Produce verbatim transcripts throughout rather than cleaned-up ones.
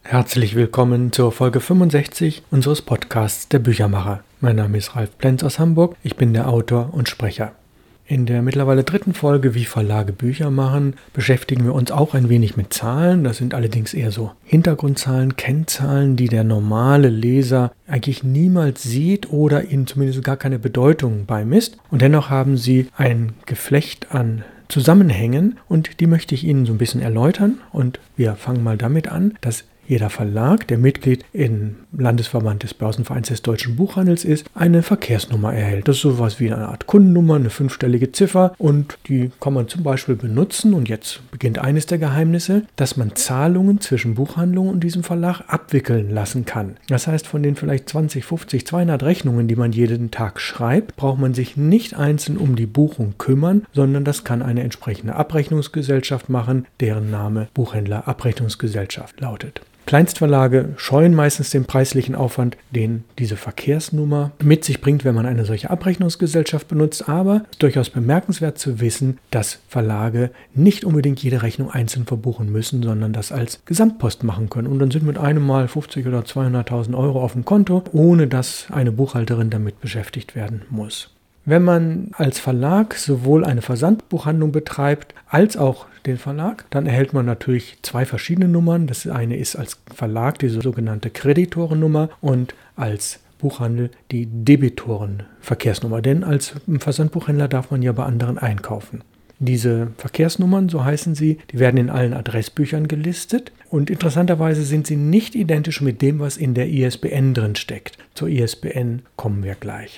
Herzlich willkommen zur Folge fünfundsechzig unseres Podcasts Der Büchermacher. Mein Name ist Ralf Plenz aus Hamburg, ich bin der Autor und Sprecher. In der mittlerweile dritten Folge Wie Verlage Bücher machen beschäftigen wir uns auch ein wenig mit Zahlen. Das sind allerdings eher so Hintergrundzahlen, Kennzahlen, die der normale Leser eigentlich niemals sieht oder ihnen zumindest gar keine Bedeutung beimisst. Und dennoch haben sie ein Geflecht an Zusammenhängen und die möchte ich Ihnen so ein bisschen erläutern. Und wir fangen mal damit an, dass jeder Verlag, der Mitglied im Landesverband des Börsenvereins des Deutschen Buchhandels ist, eine Verkehrsnummer erhält. Das ist sowas wie eine Art Kundennummer, eine fünfstellige Ziffer und die kann man zum Beispiel benutzen. Und jetzt beginnt eines der Geheimnisse, dass man Zahlungen zwischen Buchhandlungen und diesem Verlag abwickeln lassen kann. Das heißt, von den vielleicht zwanzig, fünfzig, zweihundert Rechnungen, die man jeden Tag schreibt, braucht man sich nicht einzeln um die Buchung kümmern, sondern das kann eine entsprechende Abrechnungsgesellschaft machen, deren Name Buchhändler Abrechnungsgesellschaft lautet. Kleinstverlage scheuen meistens den preislichen Aufwand, den diese Verkehrsnummer mit sich bringt, wenn man eine solche Abrechnungsgesellschaft benutzt. Aber es ist durchaus bemerkenswert zu wissen, dass Verlage nicht unbedingt jede Rechnung einzeln verbuchen müssen, sondern das als Gesamtpost machen können. Und dann sind mit einem Mal fünfzig oder zweihunderttausend Euro auf dem Konto, ohne dass eine Buchhalterin damit beschäftigt werden muss. Wenn man als Verlag sowohl eine Versandbuchhandlung betreibt, als auch den Verlag, dann erhält man natürlich zwei verschiedene Nummern. Das eine ist als Verlag diese sogenannte Kreditorennummer und als Buchhandel die Debitorenverkehrsnummer. Denn als Versandbuchhändler darf man ja bei anderen einkaufen. Diese Verkehrsnummern, so heißen sie, die werden in allen Adressbüchern gelistet und interessanterweise sind sie nicht identisch mit dem, was in der I S B N drin steckt. Zur I S B N kommen wir gleich.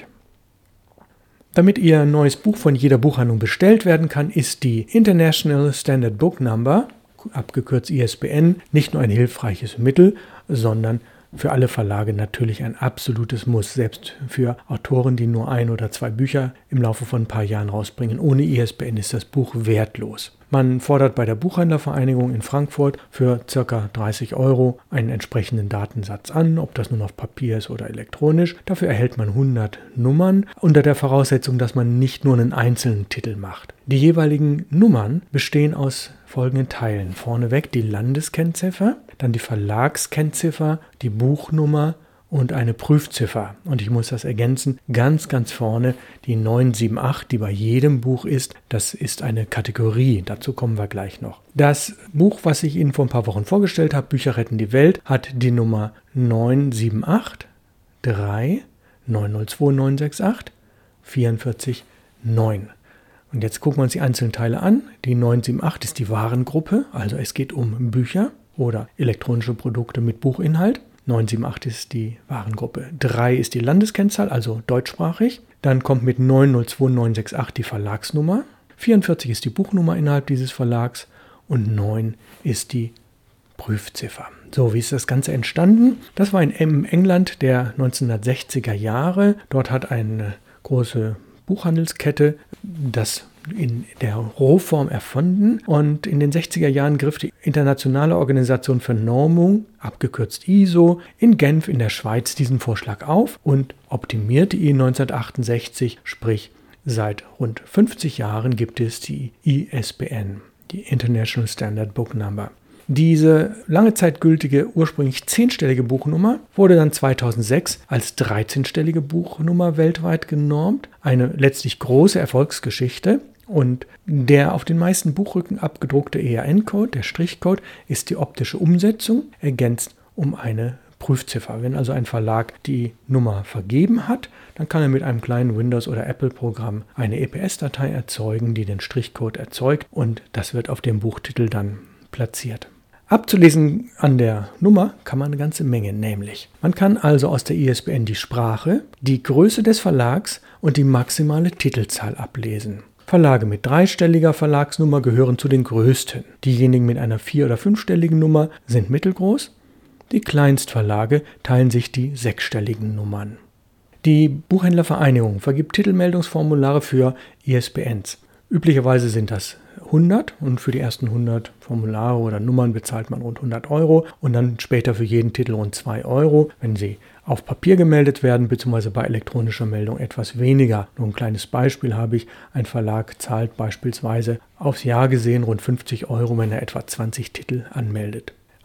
Damit Ihr neues Buch von jeder Buchhandlung bestellt werden kann, ist die International Standard Book Number, abgekürzt I S B N, nicht nur ein hilfreiches Mittel, sondern für alle Verlage natürlich ein absolutes Muss, selbst für Autoren, die nur ein oder zwei Bücher im Laufe von ein paar Jahren rausbringen. Ohne I S B N ist das Buch wertlos. Man fordert bei der Buchhändlervereinigung in Frankfurt für ca. dreißig Euro einen entsprechenden Datensatz an, ob das nun auf Papier ist oder elektronisch. Dafür erhält man hundert Nummern, unter der Voraussetzung, dass man nicht nur einen einzelnen Titel macht. Die jeweiligen Nummern bestehen aus folgenden Teilen. Vorneweg die Landeskennziffer, dann die Verlagskennziffer, die Buchnummer und eine Prüfziffer. Und ich muss das ergänzen, ganz, ganz vorne die neun sieben acht, die bei jedem Buch ist. Das ist eine Kategorie, dazu kommen wir gleich noch. Das Buch, was ich Ihnen vor ein paar Wochen vorgestellt habe, Bücher retten die Welt, hat die Nummer neun sieben acht drei neun null zwei neun sechs acht vierundvierzig neun. Und jetzt gucken wir uns die einzelnen Teile an. Die neun sieben acht ist die Warengruppe, also es geht um Bücher oder elektronische Produkte mit Buchinhalt. neun sieben acht ist die Warengruppe. drei ist die Landeskennzahl, also deutschsprachig. Dann kommt mit neun null zwei neun sechs acht die Verlagsnummer. vierundvierzig ist die Buchnummer innerhalb dieses Verlags. Und neun ist die Prüfziffer. So, wie ist das Ganze entstanden? Das war in England der neunzehnhundertsechziger Jahre. Dort hat eine große Buchhandelskette das in der Rohform erfunden und in den sechziger Jahren griff die Internationale Organisation für Normung, abgekürzt I S O, in Genf in der Schweiz diesen Vorschlag auf und optimierte ihn neunzehnhundertachtundsechzig, sprich seit rund fünfzig Jahren gibt es die I S B N, die International Standard Book Number. Diese lange Zeit gültige, ursprünglich zehnstellige Buchnummer wurde dann zweitausendsechs als dreizehnstellige Buchnummer weltweit genormt. Eine letztlich große Erfolgsgeschichte. Und der auf den meisten Buchrücken abgedruckte E A N-Code, der Strichcode, ist die optische Umsetzung, ergänzt um eine Prüfziffer. Wenn also ein Verlag die Nummer vergeben hat, dann kann er mit einem kleinen Windows- oder Apple-Programm eine E P S-Datei erzeugen, die den Strichcode erzeugt und das wird auf dem Buchtitel dann platziert. Abzulesen an der Nummer kann man eine ganze Menge, nämlich man kann also aus der I S B N die Sprache, die Größe des Verlags und die maximale Titelzahl ablesen. Verlage mit dreistelliger Verlagsnummer gehören zu den größten. Diejenigen mit einer vier- oder fünfstelligen Nummer sind mittelgroß. Die Kleinstverlage teilen sich die sechsstelligen Nummern. Die Buchhändlervereinigung vergibt Titelmeldungsformulare für I S B Ns. Üblicherweise sind das hundert und für die ersten hundert Formulare oder Nummern bezahlt man rund hundert Euro und dann später für jeden Titel rund zwei Euro, wenn sie auf Papier gemeldet werden, beziehungsweise bei elektronischer Meldung etwas weniger. Nur ein kleines Beispiel habe ich. Ein Verlag zahlt beispielsweise aufs Jahr gesehen rund fünfzig Euro, wenn er etwa zwanzig Titel anmeldet.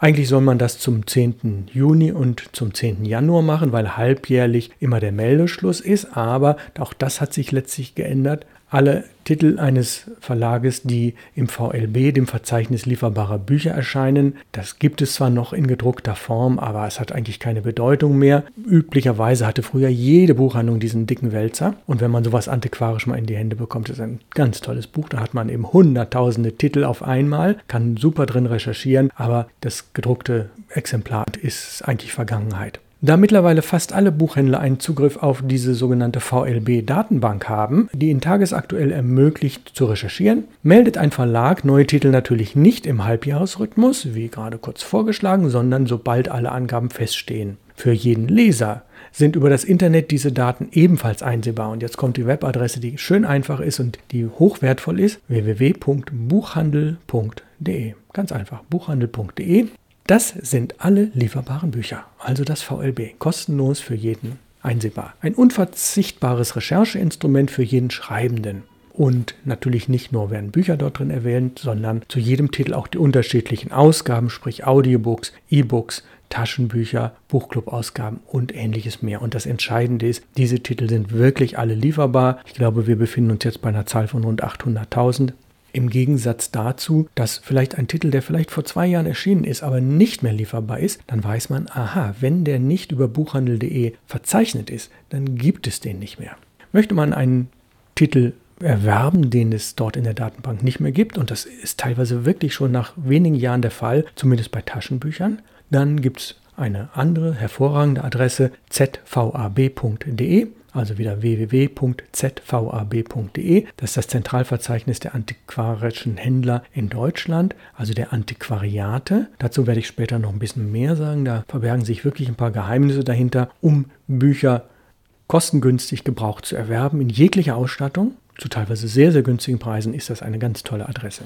Eigentlich soll man das zum zehnten Juni und zum zehnten Januar machen, weil halbjährlich immer der Meldeschluss ist, aber auch das hat sich letztlich geändert. Alle Titel eines Verlages, die im V L B, dem Verzeichnis lieferbarer Bücher, erscheinen, das gibt es zwar noch in gedruckter Form, aber es hat eigentlich keine Bedeutung mehr. Üblicherweise hatte früher jede Buchhandlung diesen dicken Wälzer und wenn man sowas antiquarisch mal in die Hände bekommt, ist ein ganz tolles Buch. Da hat man eben hunderttausende Titel auf einmal, kann super drin recherchieren, aber das gedruckte Exemplar ist eigentlich Vergangenheit. Da mittlerweile fast alle Buchhändler einen Zugriff auf diese sogenannte V L B-Datenbank haben, die ihnen tagesaktuell ermöglicht zu recherchieren, meldet ein Verlag neue Titel natürlich nicht im Halbjahresrhythmus, wie gerade kurz vorgeschlagen, sondern sobald alle Angaben feststehen. Für jeden Leser sind über das Internet diese Daten ebenfalls einsehbar. Und jetzt kommt die Webadresse, die schön einfach ist und die hochwertvoll ist, w w w punkt buchhandel punkt d e. Ganz einfach, buchhandel punkt d e. Das sind alle lieferbaren Bücher, also das V L B, kostenlos für jeden einsehbar. Ein unverzichtbares Rechercheinstrument für jeden Schreibenden. Und natürlich nicht nur werden Bücher dort drin erwähnt, sondern zu jedem Titel auch die unterschiedlichen Ausgaben, sprich Audiobooks, E-Books, Taschenbücher, Buchclub-Ausgaben und ähnliches mehr. Und das Entscheidende ist, diese Titel sind wirklich alle lieferbar. Ich glaube, wir befinden uns jetzt bei einer Zahl von rund achthunderttausend. Im Gegensatz dazu, dass vielleicht ein Titel, der vielleicht vor zwei Jahren erschienen ist, aber nicht mehr lieferbar ist, dann weiß man, aha, wenn der nicht über buchhandel punkt d e verzeichnet ist, dann gibt es den nicht mehr. Möchte man einen Titel erwerben, den es dort in der Datenbank nicht mehr gibt, und das ist teilweise wirklich schon nach wenigen Jahren der Fall, zumindest bei Taschenbüchern, dann gibt es eine andere hervorragende Adresse z v a b punkt d e. Also wieder w w w punkt z v a b punkt d e. Das ist das Zentralverzeichnis der antiquarischen Händler in Deutschland, also der Antiquariate. Dazu werde ich später noch ein bisschen mehr sagen. Da verbergen sich wirklich ein paar Geheimnisse dahinter, um Bücher kostengünstig gebraucht zu erwerben in jeglicher Ausstattung. Zu teilweise sehr, sehr günstigen Preisen ist das eine ganz tolle Adresse.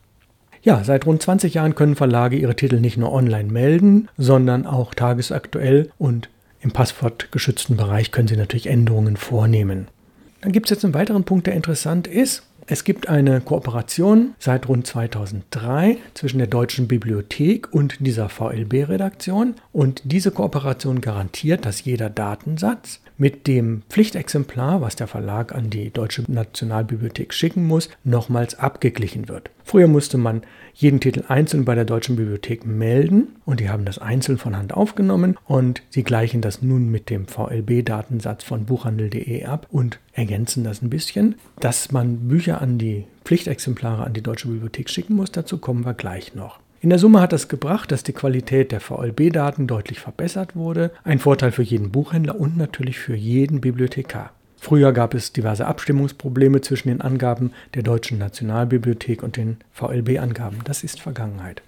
Ja, seit rund zwanzig Jahren können Verlage ihre Titel nicht nur online melden, sondern auch tagesaktuell, und im passwortgeschützten Bereich können Sie natürlich Änderungen vornehmen. Dann gibt es jetzt einen weiteren Punkt, der interessant ist. Es gibt eine Kooperation seit rund zweitausenddrei zwischen der Deutschen Bibliothek und dieser V L B-Redaktion. Und diese Kooperation garantiert, dass jeder Datensatz mit dem Pflichtexemplar, was der Verlag an die Deutsche Nationalbibliothek schicken muss, nochmals abgeglichen wird. Früher musste man jeden Titel einzeln bei der Deutschen Bibliothek melden und die haben das einzeln von Hand aufgenommen und sie gleichen das nun mit dem V L B-Datensatz von buchhandel punkt d e ab und ergänzen das ein bisschen. Dass man Bücher an die Pflichtexemplare an die Deutsche Bibliothek schicken muss, dazu kommen wir gleich noch. In der Summe hat das gebracht, dass die Qualität der V L B-Daten deutlich verbessert wurde. Ein Vorteil für jeden Buchhändler und natürlich für jeden Bibliothekar. Früher gab es diverse Abstimmungsprobleme zwischen den Angaben der Deutschen Nationalbibliothek und den V L B-Angaben. Das ist Vergangenheit.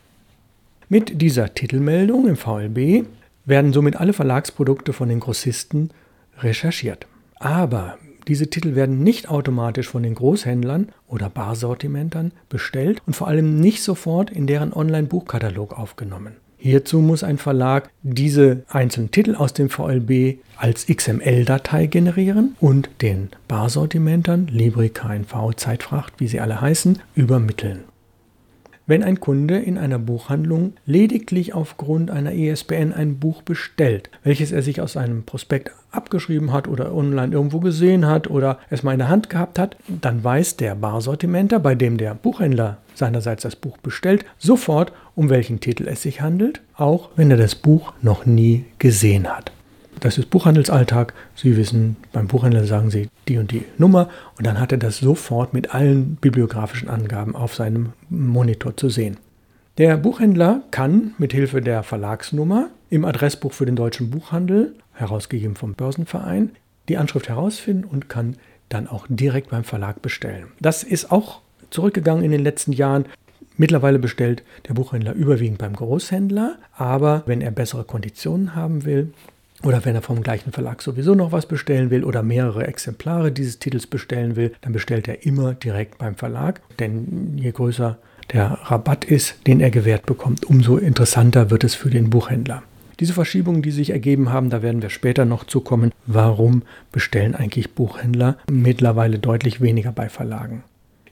Mit dieser Titelmeldung im V L B werden somit alle Verlagsprodukte von den Grossisten recherchiert. Aber diese Titel werden nicht automatisch von den Großhändlern oder Barsortimentern bestellt und vor allem nicht sofort in deren Online-Buchkatalog aufgenommen. Hierzu muss ein Verlag diese einzelnen Titel aus dem V L B als X M L-Datei generieren und den Barsortimentern, Libri, K N V, Zeitfracht, wie sie alle heißen, übermitteln. Wenn ein Kunde in einer Buchhandlung lediglich aufgrund einer I S B N ein Buch bestellt, welches er sich aus einem Prospekt abgeschrieben hat oder online irgendwo gesehen hat oder es mal in der Hand gehabt hat, dann weiß der Barsortimenter, bei dem der Buchhändler seinerseits das Buch bestellt, sofort, um welchen Titel es sich handelt, auch wenn er das Buch noch nie gesehen hat. Das ist Buchhandelsalltag. Sie wissen, beim Buchhändler sagen Sie die und die Nummer und dann hat er das sofort mit allen bibliografischen Angaben auf seinem Monitor zu sehen. Der Buchhändler kann mit Hilfe der Verlagsnummer im Adressbuch für den deutschen Buchhandel, herausgegeben vom Börsenverein, die Anschrift herausfinden und kann dann auch direkt beim Verlag bestellen. Das ist auch zurückgegangen in den letzten Jahren. Mittlerweile bestellt der Buchhändler überwiegend beim Großhändler, aber wenn er bessere Konditionen haben will, oder wenn er vom gleichen Verlag sowieso noch was bestellen will oder mehrere Exemplare dieses Titels bestellen will, dann bestellt er immer direkt beim Verlag. Denn je größer der Rabatt ist, den er gewährt bekommt, umso interessanter wird es für den Buchhändler. Diese Verschiebungen, die sich ergeben haben, da werden wir später noch zukommen. Warum bestellen eigentlich Buchhändler mittlerweile deutlich weniger bei Verlagen?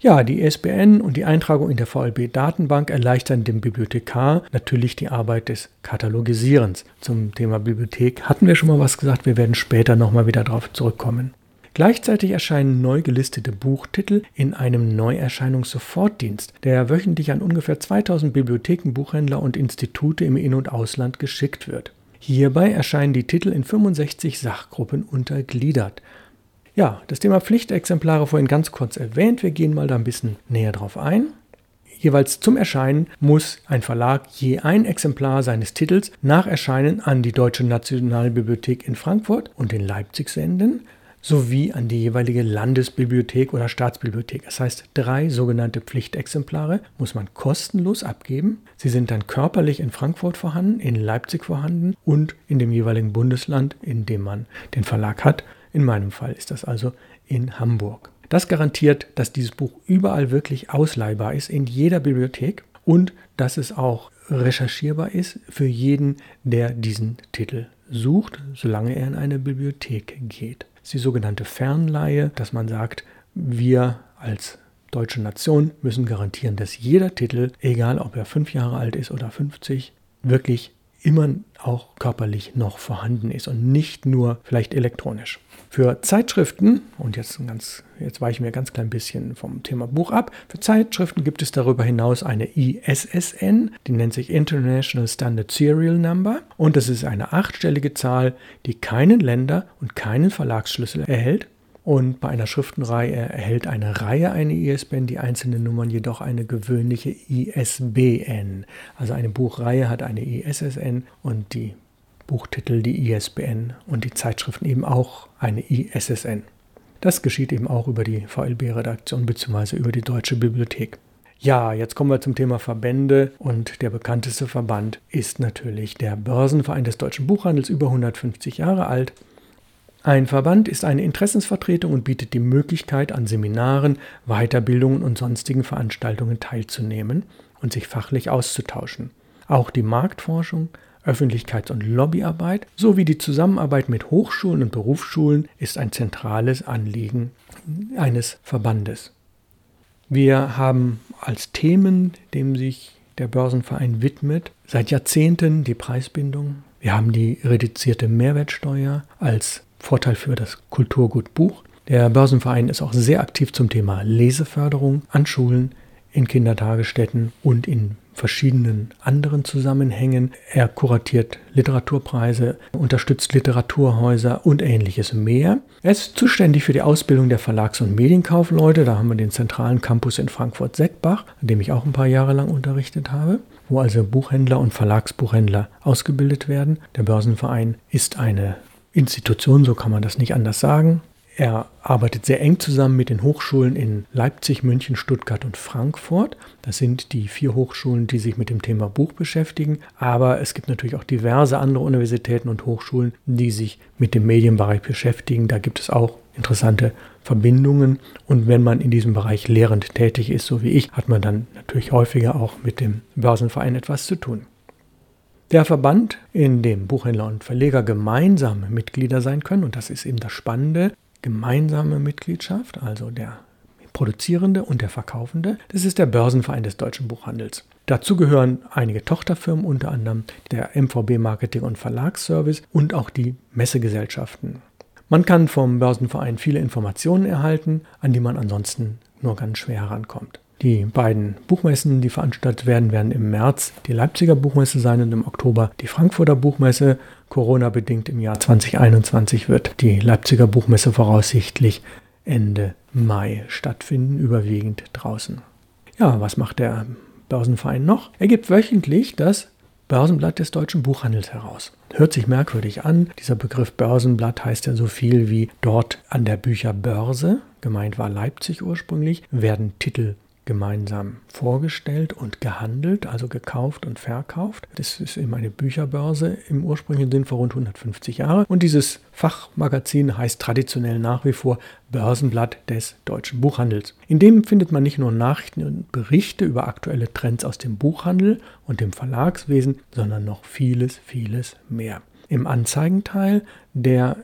Ja, die I S B N und die Eintragung in der V L B-Datenbank erleichtern dem Bibliothekar natürlich die Arbeit des Katalogisierens. Zum Thema Bibliothek hatten wir schon mal was gesagt, wir werden später nochmal wieder darauf zurückkommen. Gleichzeitig erscheinen neu gelistete Buchtitel in einem Neuerscheinungssofortdienst, der wöchentlich an ungefähr zweitausend Bibliotheken, Buchhändler und Institute im In- und Ausland geschickt wird. Hierbei erscheinen die Titel in fünfundsechzig Sachgruppen untergliedert. Ja, das Thema Pflichtexemplare vorhin ganz kurz erwähnt. Wir gehen mal da ein bisschen näher drauf ein. Jeweils zum Erscheinen muss ein Verlag je ein Exemplar seines Titels nach Erscheinen an die Deutsche Nationalbibliothek in Frankfurt und in Leipzig senden, sowie an die jeweilige Landesbibliothek oder Staatsbibliothek. Das heißt, drei sogenannte Pflichtexemplare muss man kostenlos abgeben. Sie sind dann körperlich in Frankfurt vorhanden, in Leipzig vorhanden und in dem jeweiligen Bundesland, in dem man den Verlag hat. In meinem Fall ist das also in Hamburg. Das garantiert, dass dieses Buch überall wirklich ausleihbar ist, in jeder Bibliothek, und dass es auch recherchierbar ist für jeden, der diesen Titel sucht, solange er in eine Bibliothek geht. Das ist die sogenannte Fernleihe, dass man sagt, wir als deutsche Nation müssen garantieren, dass jeder Titel, egal ob er fünf Jahre alt ist oder fünfzig, wirklich immer auch körperlich noch vorhanden ist und nicht nur vielleicht elektronisch. Für Zeitschriften, und jetzt, ganz, jetzt weichen wir ein ganz klein bisschen vom Thema Buch ab, für Zeitschriften gibt es darüber hinaus eine I S S N, die nennt sich International Standard Serial Number, und das ist eine achtstellige Zahl, die keinen Länder- und keinen Verlagsschlüssel erhält. Und bei einer Schriftenreihe erhält eine Reihe eine I S B N, die einzelnen Nummern jedoch eine gewöhnliche I S B N. Also eine Buchreihe hat eine I S S N und die Buchtitel die I S B N und die Zeitschriften eben auch eine I S S N. Das geschieht eben auch über die V L B-Redaktion bzw. über die Deutsche Bibliothek. Ja, jetzt kommen wir zum Thema Verbände, und der bekannteste Verband ist natürlich der Börsenverein des deutschen Buchhandels, über hundertfünfzig Jahre alt. Ein Verband ist eine Interessensvertretung und bietet die Möglichkeit, an Seminaren, Weiterbildungen und sonstigen Veranstaltungen teilzunehmen und sich fachlich auszutauschen. Auch die Marktforschung, Öffentlichkeits- und Lobbyarbeit sowie die Zusammenarbeit mit Hochschulen und Berufsschulen ist ein zentrales Anliegen eines Verbandes. Wir haben als Themen, dem sich der Börsenverein widmet, seit Jahrzehnten die Preisbindung. Wir haben die reduzierte Mehrwertsteuer als Vorteil für das Kulturgut Buch. Der Börsenverein ist auch sehr aktiv zum Thema Leseförderung an Schulen, in Kindertagesstätten und in verschiedenen anderen Zusammenhängen. Er kuratiert Literaturpreise, unterstützt Literaturhäuser und ähnliches mehr. Er ist zuständig für die Ausbildung der Verlags- und Medienkaufleute. Da haben wir den zentralen Campus in Frankfurt-Seckbach, an dem ich auch ein paar Jahre lang unterrichtet habe, wo also Buchhändler und Verlagsbuchhändler ausgebildet werden. Der Börsenverein ist eine Institution, so kann man das nicht anders sagen. Er arbeitet sehr eng zusammen mit den Hochschulen in Leipzig, München, Stuttgart und Frankfurt. Das sind die vier Hochschulen, die sich mit dem Thema Buch beschäftigen. Aber es gibt natürlich auch diverse andere Universitäten und Hochschulen, die sich mit dem Medienbereich beschäftigen. Da gibt es auch interessante Verbindungen. Und wenn man in diesem Bereich lehrend tätig ist, so wie ich, hat man dann natürlich häufiger auch mit dem Börsenverein etwas zu tun. Der Verband, in dem Buchhändler und Verleger gemeinsam Mitglieder sein können, und das ist eben das Spannende, gemeinsame Mitgliedschaft, also der Produzierende und der Verkaufende, das ist der Börsenverein des deutschen Buchhandels. Dazu gehören einige Tochterfirmen, unter anderem der M V B Marketing- und Verlagsservice und auch die Messegesellschaften. Man kann vom Börsenverein viele Informationen erhalten, an die man ansonsten nur ganz schwer herankommt. Die beiden Buchmessen, die veranstaltet werden, werden im März die Leipziger Buchmesse sein und im Oktober die Frankfurter Buchmesse. Corona-bedingt im Jahr zwanzig einundzwanzig wird die Leipziger Buchmesse voraussichtlich Ende Mai stattfinden, überwiegend draußen. Ja, was macht der Börsenverein noch? Er gibt wöchentlich das Börsenblatt des deutschen Buchhandels heraus. Hört sich merkwürdig an. Dieser Begriff Börsenblatt heißt ja so viel wie dort an der Bücherbörse, gemeint war Leipzig ursprünglich, werden Titel gemeinsam vorgestellt und gehandelt, also gekauft und verkauft. Das ist eben eine Bücherbörse im ursprünglichen Sinn vor rund hundertfünfzig Jahren. Und dieses Fachmagazin heißt traditionell nach wie vor Börsenblatt des deutschen Buchhandels. In dem findet man nicht nur Nachrichten und Berichte über aktuelle Trends aus dem Buchhandel und dem Verlagswesen, sondern noch vieles, vieles mehr. Im Anzeigenteil, der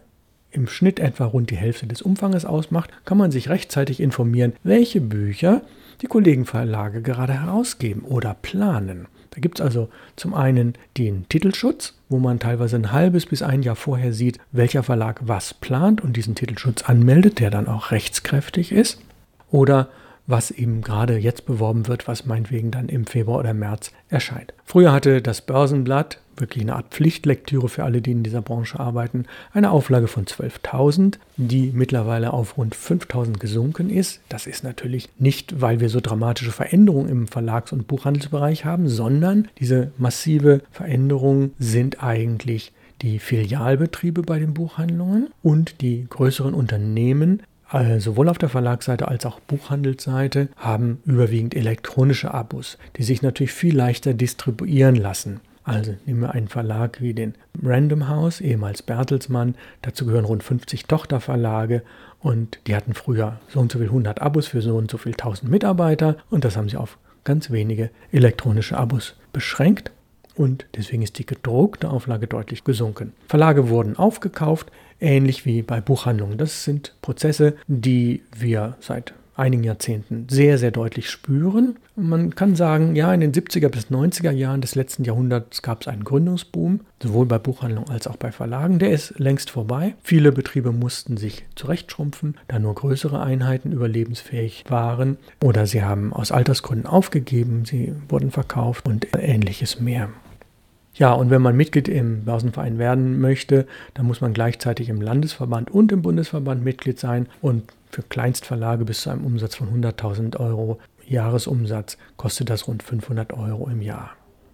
im Schnitt etwa rund die Hälfte des Umfanges ausmacht, kann man sich rechtzeitig informieren, welche Bücher die Kollegenverlage gerade herausgeben oder planen. Da gibt es also zum einen den Titelschutz, wo man teilweise ein halbes bis ein Jahr vorher sieht, welcher Verlag was plant und diesen Titelschutz anmeldet, der dann auch rechtskräftig ist. Oder was eben gerade jetzt beworben wird, was meinetwegen dann im Februar oder März erscheint. Früher hatte das Börsenblatt, wirklich eine Art Pflichtlektüre für alle, die in dieser Branche arbeiten, eine Auflage von zwölftausend, die mittlerweile auf rund fünftausend gesunken ist. Das ist natürlich nicht, weil wir so dramatische Veränderungen im Verlags- und Buchhandelsbereich haben, sondern diese massive Veränderungen sind eigentlich die Filialbetriebe bei den Buchhandlungen und die größeren Unternehmen, also sowohl auf der Verlagsseite als auch Buchhandelsseite, haben überwiegend elektronische Abos, die sich natürlich viel leichter distribuieren lassen. Also nehmen wir einen Verlag wie den Random House, ehemals Bertelsmann, dazu gehören rund fünfzig Tochterverlage und die hatten früher so und so viel hundert Abos für so und so viel tausend Mitarbeiter und das haben sie auf ganz wenige elektronische Abos beschränkt. Und deswegen ist die gedruckte Auflage deutlich gesunken. Verlage wurden aufgekauft, ähnlich wie bei Buchhandlungen. Das sind Prozesse, die wir seit einigen Jahrzehnten sehr, sehr deutlich spüren. Man kann sagen, ja, in den siebziger bis neunziger Jahren des letzten Jahrhunderts gab es einen Gründungsboom, sowohl bei Buchhandlungen als auch bei Verlagen. Der ist längst vorbei. Viele Betriebe mussten sich zurechtschrumpfen, da nur größere Einheiten überlebensfähig waren. Oder sie haben aus Altersgründen aufgegeben, sie wurden verkauft und ähnliches mehr. Ja, und wenn man Mitglied im Börsenverein werden möchte, dann muss man gleichzeitig im Landesverband und im Bundesverband Mitglied sein. Und für Kleinstverlage bis zu einem Umsatz von hunderttausend Euro Jahresumsatz kostet das rund fünfhundert Euro im Jahr.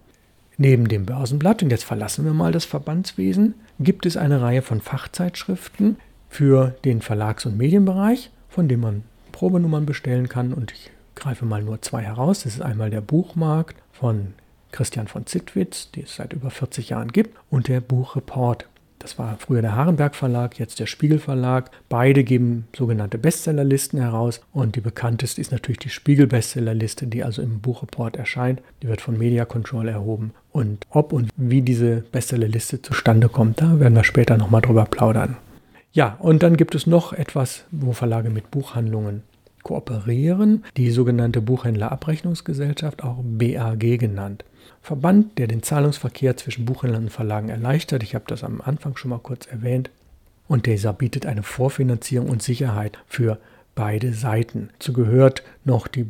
Neben dem Börsenblatt, und jetzt verlassen wir mal das Verbandswesen, gibt es eine Reihe von Fachzeitschriften für den Verlags- und Medienbereich, von denen man Probenummern bestellen kann. Und ich greife mal nur zwei heraus. Das ist einmal der Buchmarkt von Christian von Zittwitz, die es seit über vierzig Jahren gibt, und der Buchreport. Das war früher der Harenberg Verlag, jetzt der Spiegel Verlag. Beide geben sogenannte Bestsellerlisten heraus und die bekannteste ist natürlich die Spiegel Bestsellerliste, die also im Buchreport erscheint. Die wird von Media Control erhoben und ob und wie diese Bestsellerliste zustande kommt, da werden wir später nochmal drüber plaudern. Ja, und dann gibt es noch etwas, wo Verlage mit Buchhandlungen kooperieren, die sogenannte Buchhändlerabrechnungsgesellschaft, auch B A G genannt. Verband, der den Zahlungsverkehr zwischen Buchhändlern und Verlagen erleichtert. Ich habe das am Anfang schon mal kurz erwähnt. Und dieser bietet eine Vorfinanzierung und Sicherheit für beide Seiten. Dazu gehört noch die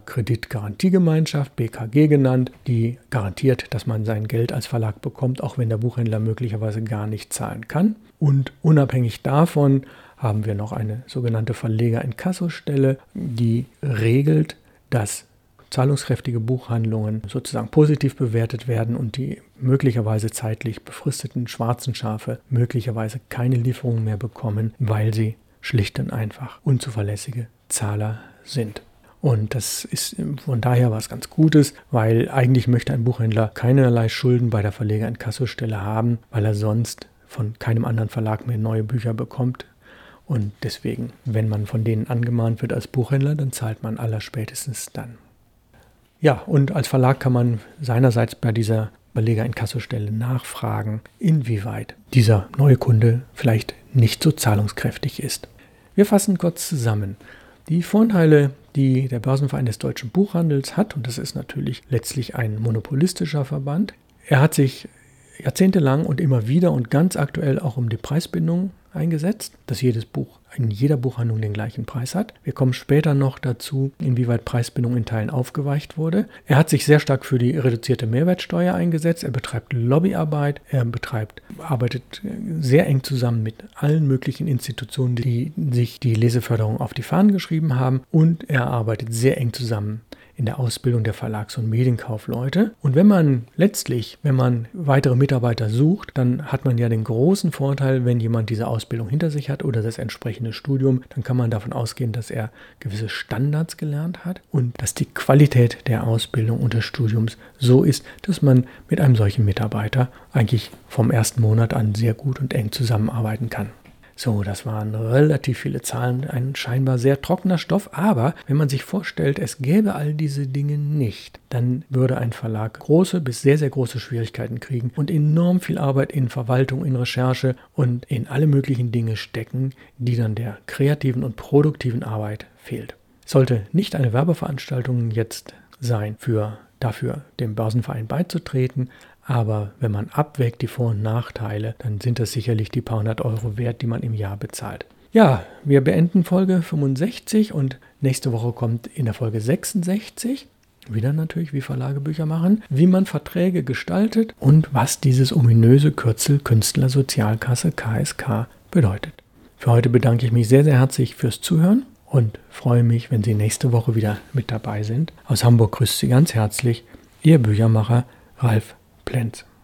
Buchhändler-Kreditgarantiegemeinschaft, B K G genannt, die garantiert, dass man sein Geld als Verlag bekommt, auch wenn der Buchhändler möglicherweise gar nicht zahlen kann. Und unabhängig davon haben wir noch eine sogenannte Verleger-Inkasso-Stelle, die regelt, dass zahlungskräftige Buchhandlungen sozusagen positiv bewertet werden und die möglicherweise zeitlich befristeten schwarzen Schafe möglicherweise keine Lieferungen mehr bekommen, weil sie schlicht und einfach unzuverlässige Zahler sind. Und das ist von daher was ganz Gutes, weil eigentlich möchte ein Buchhändler keinerlei Schulden bei der Verleger-Inkasso-Stelle haben, weil er sonst von keinem anderen Verlag mehr neue Bücher bekommt. Und deswegen, wenn man von denen angemahnt wird als Buchhändler, dann zahlt man allerspätestens dann. Ja, und als Verlag kann man seinerseits bei dieser Verleger-Inkasso-Stelle nachfragen, inwieweit dieser neue Kunde vielleicht nicht so zahlungskräftig ist. Wir fassen kurz zusammen. Die Vorteile, die der Börsenverein des deutschen Buchhandels hat, und das ist natürlich letztlich ein monopolistischer Verband, er hat sich jahrzehntelang und immer wieder und ganz aktuell auch um die Preisbindung eingesetzt, dass jedes Buch in jeder Buchhandlung den gleichen Preis hat. Wir kommen später noch dazu, inwieweit Preisbindung in Teilen aufgeweicht wurde. Er hat sich sehr stark für die reduzierte Mehrwertsteuer eingesetzt. Er betreibt Lobbyarbeit. Er betreibt, arbeitet sehr eng zusammen mit allen möglichen Institutionen, die sich die Leseförderung auf die Fahnen geschrieben haben. Und er arbeitet sehr eng zusammen in der Ausbildung der Verlags- und Medienkaufleute. Und wenn man letztlich, wenn man weitere Mitarbeiter sucht, dann hat man ja den großen Vorteil, wenn jemand diese Ausbildung hinter sich hat oder das entsprechende Studium, dann kann man davon ausgehen, dass er gewisse Standards gelernt hat und dass die Qualität der Ausbildung und des Studiums so ist, dass man mit einem solchen Mitarbeiter eigentlich vom ersten Monat an sehr gut und eng zusammenarbeiten kann. So, das waren relativ viele Zahlen, ein scheinbar sehr trockener Stoff, aber wenn man sich vorstellt, es gäbe all diese Dinge nicht, dann würde ein Verlag große bis sehr, sehr große Schwierigkeiten kriegen und enorm viel Arbeit in Verwaltung, in Recherche und in alle möglichen Dinge stecken, die dann der kreativen und produktiven Arbeit fehlt. Sollte nicht eine Werbeveranstaltung jetzt sein, für dafür dem Börsenverein beizutreten, aber wenn man abwägt die Vor- und Nachteile, dann sind das sicherlich die paar hundert Euro wert, die man im Jahr bezahlt. Ja, wir beenden Folge fünfundsechzig und nächste Woche kommt in der Folge sechsundsechzig, wieder natürlich, wie Verlage Bücher machen, wie man Verträge gestaltet und was dieses ominöse Kürzel Künstlersozialkasse K S K bedeutet. Für heute bedanke ich mich sehr, sehr herzlich fürs Zuhören und freue mich, wenn Sie nächste Woche wieder mit dabei sind. Aus Hamburg grüßt Sie ganz herzlich Ihr Büchermacher Ralf Plenz.